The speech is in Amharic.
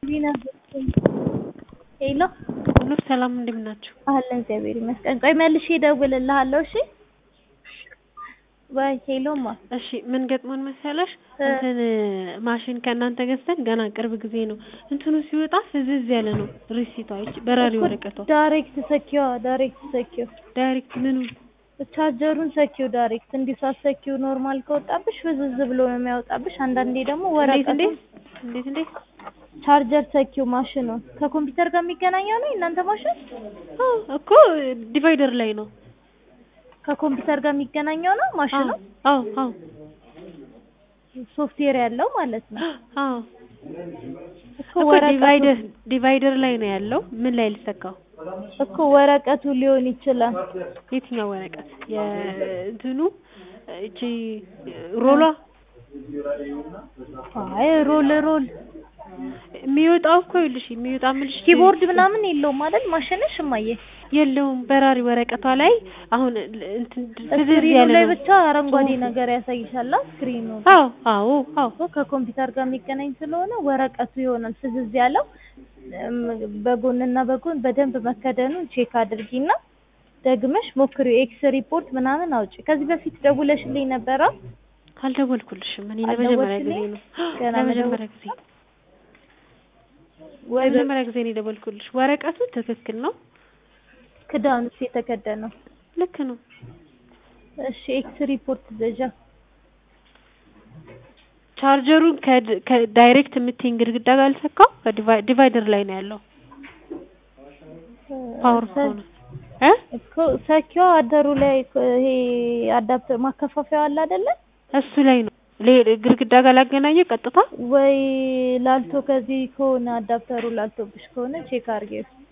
ሄሎ ሁሉ ሰላም እንደምን ናችሁ? አለን እግዚአብሔር ይመስገን። ቆይ መልሼ እደውልልሃለሁ እሺ? ወይ ሄሎማ እሺ ምን ገጥሞን መሰለሽ? እንትን ማሽን ከእናንተ ገዝተን ገና ቅርብ ጊዜ ነው እንትኑ ሲወጣ ፍዝዝ ያለ ነው ሪሲቷ በራሪ ወረቀቷ ዳይሬክት ሰኪው ዳይሬክት ምኑ ቻርጀሩን ሰኪው ዳይሬክት እንዲህ ሳትሰኪው ኖርማል ከወጣብሽ ፍዝዝ ብሎ ነው የሚያወጣብሽ። አንዳንዴ ደግሞ ወረቀቱ እንዴት ቻርጀር ሰኪው ማሽኑ ከኮምፒውተር ጋር የሚገናኘው ነው እናንተ ማሽን እኮ ዲቫይደር ላይ ነው ከኮምፒውተር ጋር የሚገናኘው ነው ማሽኑ አዎ ሶፍትዌር ያለው ማለት ነው እኮ ዲቫይደር ላይ ነው ያለው ምን ላይ ልሰካው እኮ ወረቀቱ ሊሆን ይችላል የትኛው ወረቀት የእንትኑ እቺ ሮሏ አይ ሮል የሚወጣው እኮ ይልሽ የሚወጣምልሽ ኪቦርድ ምናምን የለውም አይደል ማሽንሽ እማዬ የለውም በራሪ ወረቀቷ ላይ አሁን እንትን ፍዝዝ ያለ ላይ ብቻ አረንጓዴ ነገር ያሳይሻል ስክሪኑ አዎ ከኮምፒውተር ጋር የሚገናኝ ስለሆነ ወረቀቱ ይሆናል ፍዝዝ ያለው በጎንና በጎን በደንብ መከደኑን ቼክ አድርጊና ደግመሽ ሞክሪው ኤክስ ሪፖርት ምናምን አውጪ ከዚህ በፊት ደውለሽልኝ ነበር አልደወልኩልሽም እኔ ለመጀመሪያ ጊዜ ነው ለመጀመሪያ ጊዜ ነው የደወልኩልሽ ወረቀቱ ትክክል ነው ክዳኑስ የተከደነው ልክ ነው እሺ ኤክስ ሪፖርት ዘጃ ቻርጀሩን ከዳይሬክት የምትይኝ ግድግዳ ጋር አልሰካው ዲቫይደር ላይ ነው ያለው ፓወር ፎን እኮ ሰኪው አደሩ ላይ ይሄ አዳፕተር ማከፋፈያው አለ አይደለ እሱ ላይ ነው ግድግዳ ጋር ላገናኘው ቀጥታ ወይ ላልቶ ከዚህ ከሆነ አዳፕተሩ ላልቶብሽ ከሆነ ቼክ አድርጊው